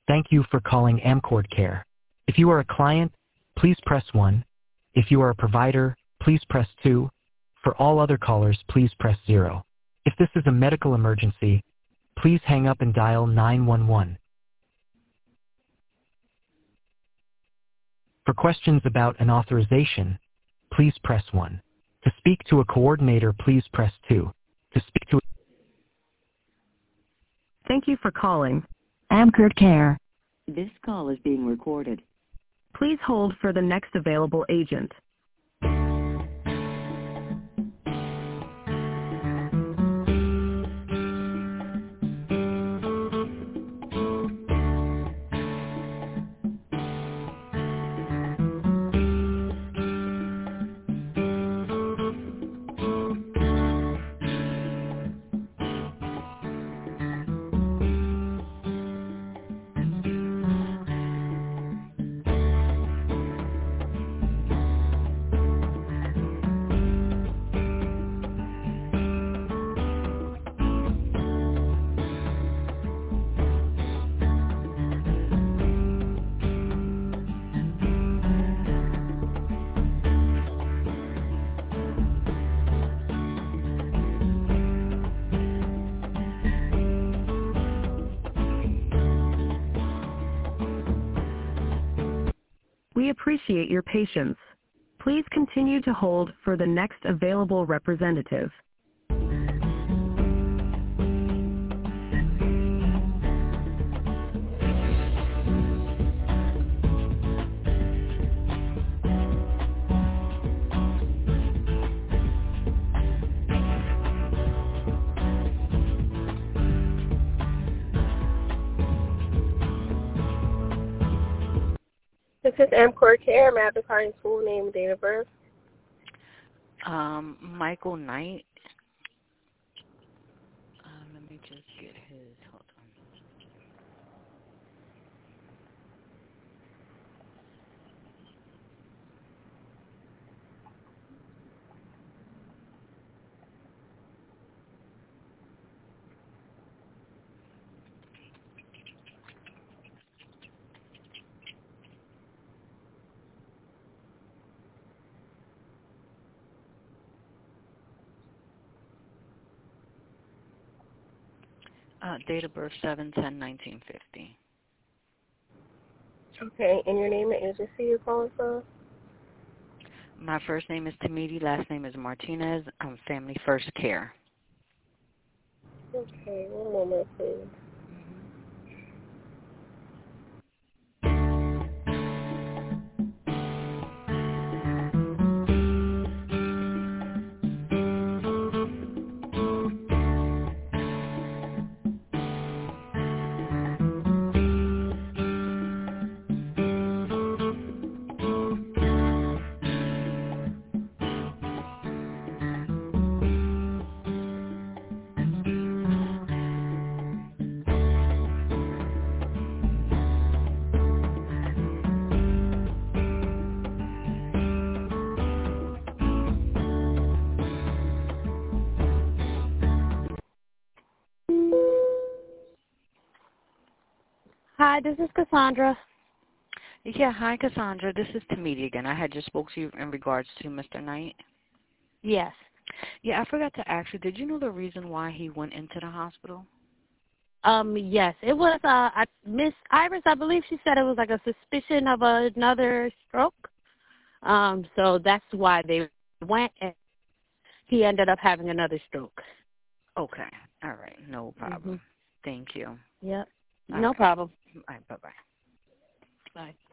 Thank you for calling Amcord Care. If you are a client, please press 1. If you are a provider, please press 2. For all other callers, please press 0. If this is a medical emergency, please hang up and dial 911. For questions about an authorization, please press 1. To speak to a coordinator, please press 2. To speak to Thank you for calling. Amcord Care. This call is being recorded. Please hold for the next available agent. We appreciate your patience. Please continue to hold for the next available representative. This is Amcord Care. May I have the client's full name and date of birth? Michael Knight. Let me just get his. Hold on. Date of birth 7/10/1950. Okay, and your name and agency you're calling from? My first name is Tamidi, last name is Martinez. I'm Family First Care. Okay, one moment, please. Hi, this is Cassandra. Yeah, hi, Cassandra. This is Tamidi again. I had just spoke to you in regards to Mr. Knight. Yes. Yeah, I forgot to ask you, did you know the reason why he went into the hospital? Yes. It was Miss Iris, I believe she said it was like a suspicion of another stroke. So that's why they went, and he ended up having another stroke. Okay. All right. No problem. Thank you. Yep. All no right. problem. All right. Bye-bye. Bye.